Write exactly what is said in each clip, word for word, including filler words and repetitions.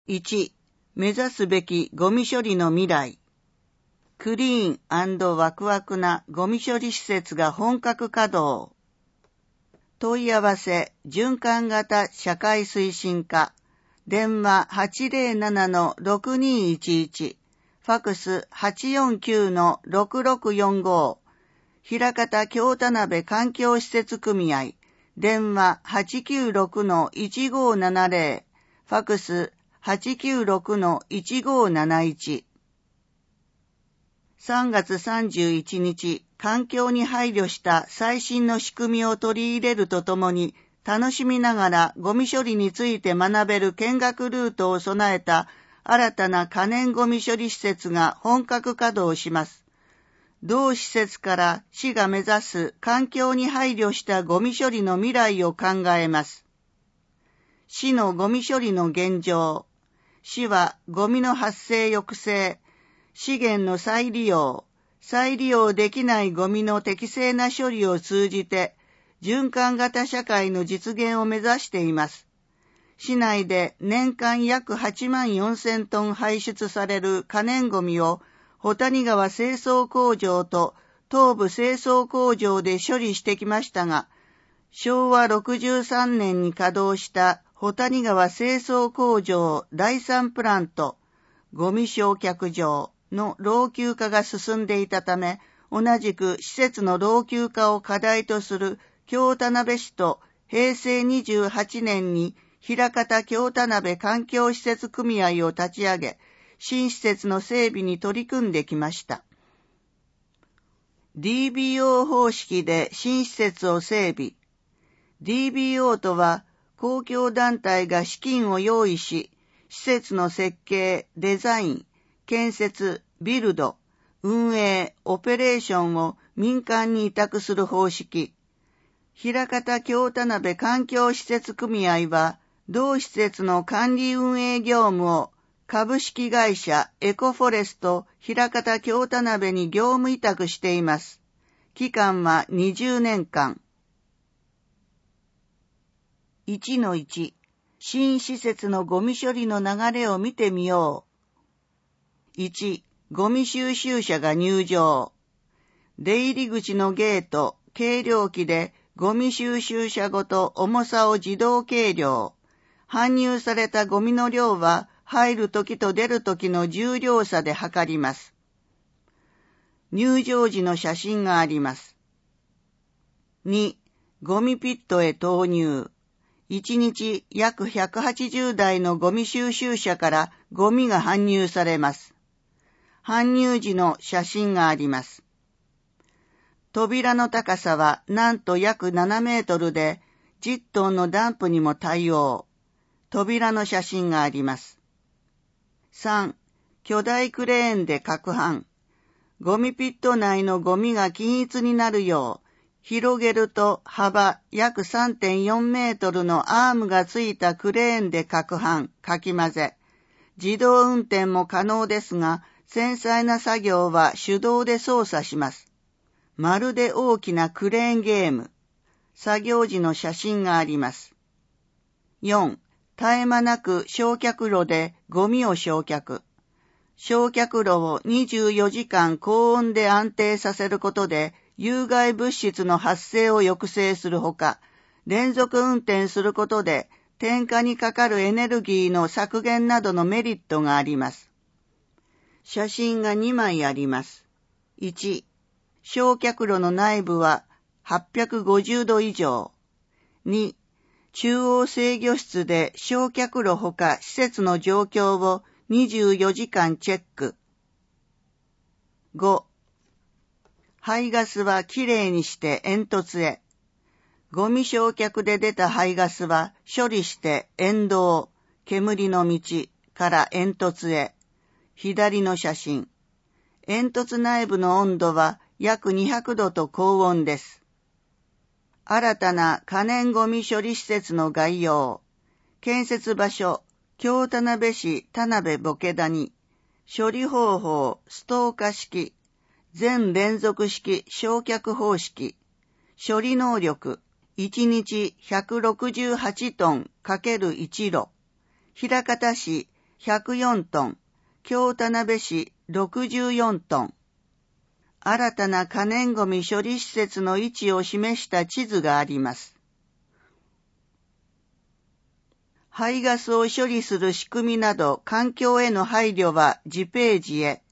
いち、目指すべきゴミ処理の未来。クリーン&ワクワクなゴミ処理施設が本格稼働。問い合わせ、循環型社会推進課。電話 はちゼロななのろくにいちいち。ファクス はちよんきゅうのろくろくよんご。枚方京田辺環境施設組合。電話 はちきゅうろくのいちごななゼロ。ファクス はちきゅうろくのいちごなないち。さんがつさんじゅういちにち、環境に配慮した最新の仕組みを取り入れるとともに、楽しみながらゴミ処理について学べる見学ルートを備えた新たな可燃ゴミ処理施設が本格稼働します。同施設から市が目指す環境に配慮したゴミ処理の未来を考えます。市のゴミ処理の現状。市はゴミの発生抑制、資源の再利用、再利用できないゴミの適正な処理を通じて、循環型社会の実現を目指しています。市内で年間約はちまんよんせんトン排出される可燃ゴミを、保谷川清掃工場と東部清掃工場で処理してきましたが、しょうわろくじゅうさんねんに稼働した保谷川清掃工場だいさんプラント、ゴミ焼却場の老朽化が進んでいたため、同じく施設の老朽化を課題とする京田辺市とへいせいにじゅうはちねんに枚方京田辺環境施設組合を立ち上げ、新施設の整備に取り組んできました。ディービーオー 方式で新施設を整備。ディービーオー とは公共団体が資金を用意し、施設の設計、デザイン、建設、ビルド、運営、オペレーションを民間に委託する方式。枚方京田辺環境施設組合は、同施設の管理運営業務を株式会社エコフォレスト枚方京田辺に業務委託しています。期間はにじゅうねんかん。いちのいち、新施設のゴミ処理の流れを見てみよう。いち、ゴミ収集車が入場。出入り口のゲート、計量器でゴミ収集車ごと重さを自動計量。搬入されたゴミの量は入るときと出るときの重量差で測ります。入場時の写真があります。に、ゴミピットへ投入。いちにち約ひゃくはちじゅうだいのゴミ収集車からゴミが搬入されます。搬入時の写真があります。扉の高さはなんと約ななメートルで、じゅっトンのダンプにも対応。扉の写真があります。さん、巨大クレーンで攪拌。ゴミピット内のゴミが均一になるよう、広げると幅約 さんてんよんメートルのアームがついたクレーンで攪拌、かき混ぜ。自動運転も可能ですが、繊細な作業は手動で操作します。まるで大きなクレーンゲーム。作業時の写真があります。よん、絶え間なく焼却炉でゴミを焼却。焼却炉をにじゅうよじかん高温で安定させることで、有害物質の発生を抑制するほか、連続運転することで点火にかかるエネルギーの削減などのメリットがあります。写真がにまいあります。いち、焼却炉の内部ははっぴゃくごじゅうど以上。に、中央制御室で焼却炉ほか施設の状況をにじゅうよじかんチェック。ご、排ガスはきれいにして煙突へ。ゴミ焼却で出た排ガスは処理して煙道、煙の道から煙突へ。左の写真。煙突内部の温度は約にひゃくどと高温です。新たな可燃ゴミ処理施設の概要。建設場所、京田辺市田辺ボケ谷。処理方法、ストーカ式。全連続式焼却方式。処理能力、いちにちひゃくろくじゅうはちトン ×いち 炉。枚方市ひゃくよんトン、京田辺市ろくじゅうよんトン。新たな可燃ごみ処理施設の位置を示した地図があります。排ガスを処理する仕組みなど環境への配慮は次ページへ。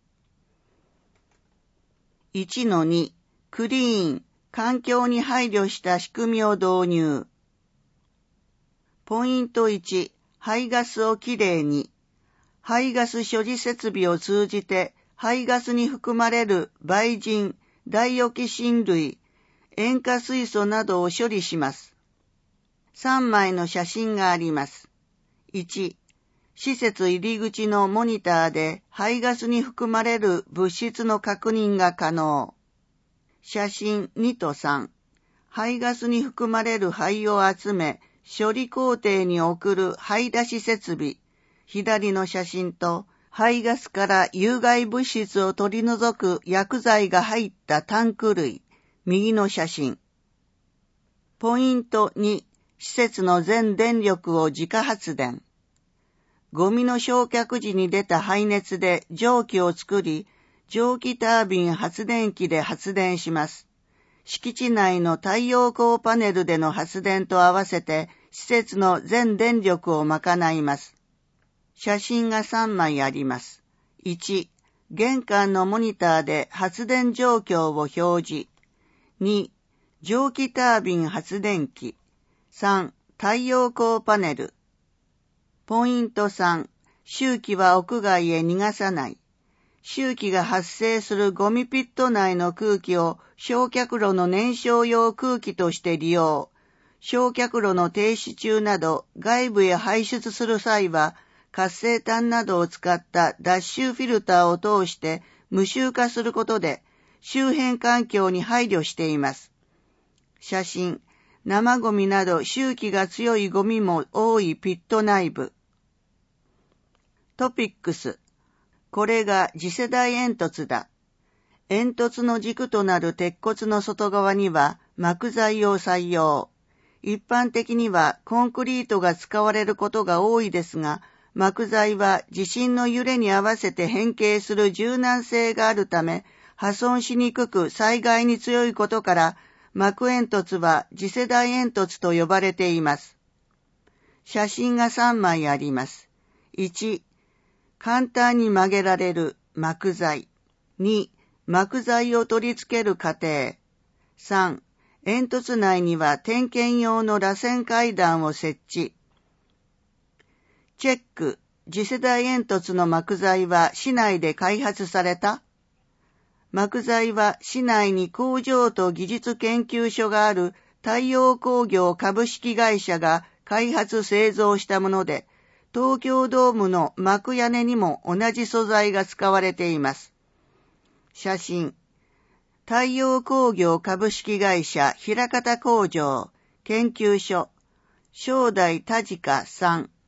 いちのに、クリーン、環境に配慮した仕組みを導入。ポイントいち、排ガスをきれいに。排ガス処理設備を通じて排ガスに含まれるバイジン、ダイオキシン類、塩化水素などを処理します。さんまいの写真があります。いち、施設入り口のモニターで排ガスに含まれる物質の確認が可能。写真にとさん、排ガスに含まれる灰を集め、処理工程に送る排出し設備、左の写真と、排ガスから有害物質を取り除く薬剤が入ったタンク類、右の写真。ポイントに、施設の全電力を自家発電。ゴミの焼却時に出た排熱で蒸気を作り、蒸気タービン発電機で発電します。敷地内の太陽光パネルでの発電と合わせて、施設の全電力を賄います。写真がさんまいあります。いち、玄関のモニターで発電状況を表示。に、蒸気タービン発電機。さん、太陽光パネル。ポイントさん、臭気は屋外へ逃がさない。臭気が発生するゴミピット内の空気を焼却炉の燃焼用空気として利用。焼却炉の停止中など外部へ排出する際は、活性炭などを使った脱臭フィルターを通して無臭化することで周辺環境に配慮しています。写真、生ゴミなど臭気が強いゴミも多いピット内部。トピックス。これが次世代煙突だ。煙突の軸となる鉄骨の外側には膜材を採用。一般的にはコンクリートが使われることが多いですが、膜材は地震の揺れに合わせて変形する柔軟性があるため、破損しにくく災害に強いことから、膜煙突は次世代煙突と呼ばれています。写真がさんまいあります。いち、簡単に曲げられる膜材。に、膜材を取り付ける過程。さん、煙突内には点検用の螺旋階段を設置。チェック。次世代煙突の膜材は市内で開発された？膜材は市内に工場と技術研究所がある太陽工業株式会社が開発製造したもので、東京ドームの幕屋根にも同じ素材が使われています。写真。太陽工業株式会社枚方工場研究所正代田近さん。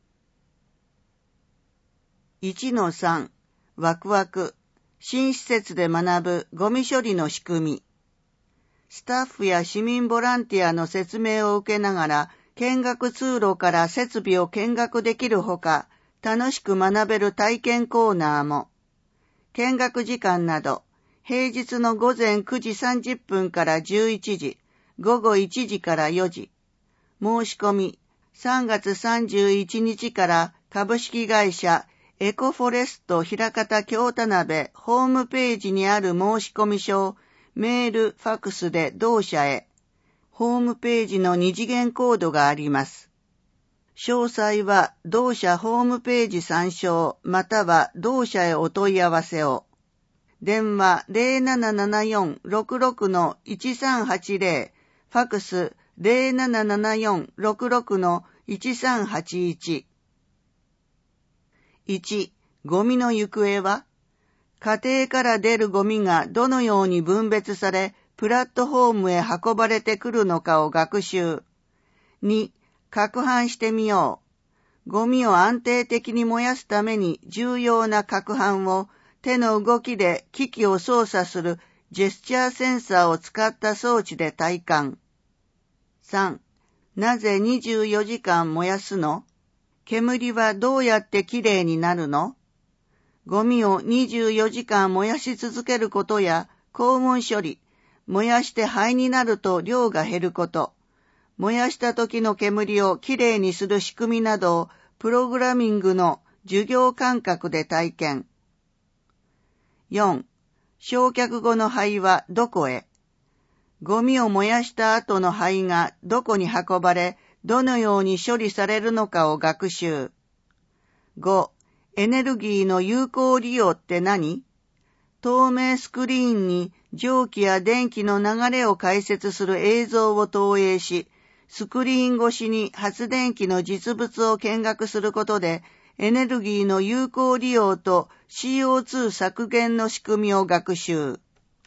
いちのさん、ワクワク。新施設で学ぶゴミ処理の仕組み。スタッフや市民ボランティアの説明を受けながら、見学通路から設備を見学できるほか、楽しく学べる体験コーナーも。見学時間など、平日のごぜんくじさんじゅっぷんからじゅういちじ、ごごいちじからよじ。申し込み、さんがつさんじゅういちにちから株式会社エコフォレスト枚方京田辺ホームページにある申し込み書をメール、ファクスで同社へ。ホームページの二次元コードがあります。詳細は同社ホームページ参照または同社へお問い合わせを。電話 ゼロななななよんろくろくのいちさんはちゼロ、ファクス ゼロななななよんろくろくのいちさんはちいち。いち、ゴミの行方は？家庭から出るゴミがどのように分別され、プラットフォームへ運ばれてくるのかを学習。に、攪拌してみよう。ゴミを安定的に燃やすために重要な攪拌を手の動きで機器を操作するジェスチャーセンサーを使った装置で体感。さん、なぜにじゅうよじかん燃やすの？ 煙はどうやってきれいになるの？ゴミをにじゅうよじかん燃やし続けることや、高温処理、燃やして灰になると量が減ること、燃やした時の煙をきれいにする仕組みなどをプログラミングの授業感覚で体験。よん. 焼却後の灰はどこへ？ゴミを燃やした後の灰がどこに運ばれ、どのように処理されるのかを学習。ご. エネルギーの有効利用って何？透明スクリーンに蒸気や電気の流れを解説する映像を投影し、スクリーン越しに発電機の実物を見学することで、エネルギーの有効利用と シーオーツー 削減の仕組みを学習。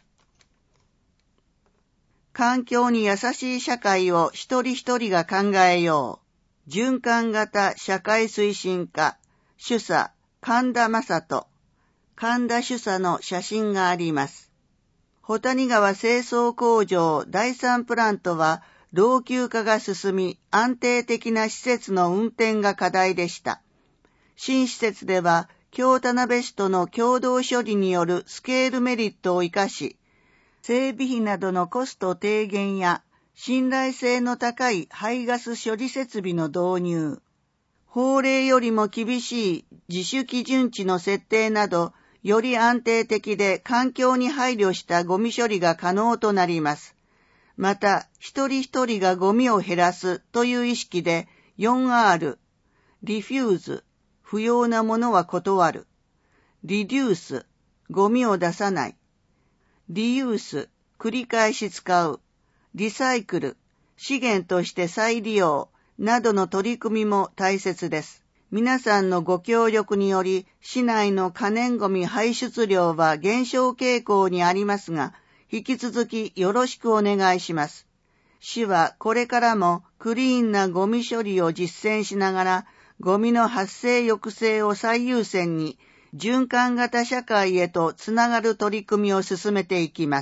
環境に優しい社会を一人一人が考えよう。循環型社会推進課、主査、神田正人。神田主査の写真があります。保谷川清掃工場だいさんプラントは老朽化が進み、安定的な施設の運転が課題でした。新施設では、京田辺市との共同処理によるスケールメリットを生かし、整備費などのコスト低減や信頼性の高い排ガス処理設備の導入、法令よりも厳しい自主基準値の設定など、より安定的で環境に配慮したゴミ処理が可能となります。また、一人一人がゴミを減らすという意識で よんアール、リフューズ、不要なものは断る。リデュース、ゴミを出さない。リユース、繰り返し使う。リサイクル、資源として再利用などの取り組みも大切です。皆さんのご協力により、市内の可燃ゴミ排出量は減少傾向にありますが、引き続きよろしくお願いします。市はこれからもクリーンなゴミ処理を実践しながら、ゴミの発生抑制を最優先に、循環型社会へとつながる取り組みを進めていきます。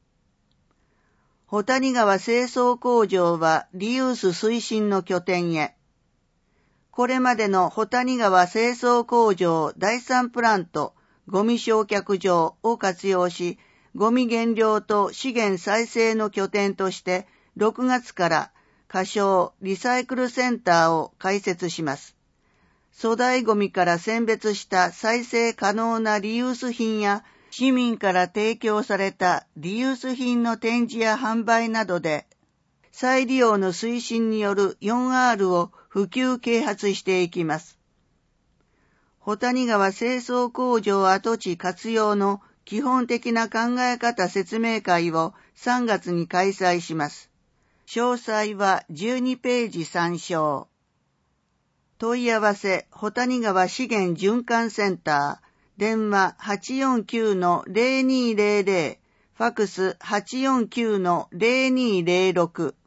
保谷川清掃工場はリユース推進の拠点へ。これまでの保谷川清掃工場だいさんプラント、ゴミ焼却場を活用し、ゴミ減量と資源再生の拠点として、ろくがつから仮称リサイクルセンターを開設します。粗大ゴミから選別した再生可能なリユース品や市民から提供されたリユース品の展示や販売などで再利用の推進による よんアール を普及啓発していきます。保谷川清掃工場跡地活用の基本的な考え方説明会をさんがつに開催します。詳細はじゅうにページ参照。問い合わせ、保谷川資源循環センター、電話 はちよんきゅうのゼロにゼロゼロ、ファクス はちよんきゅうのゼロにゼロろく。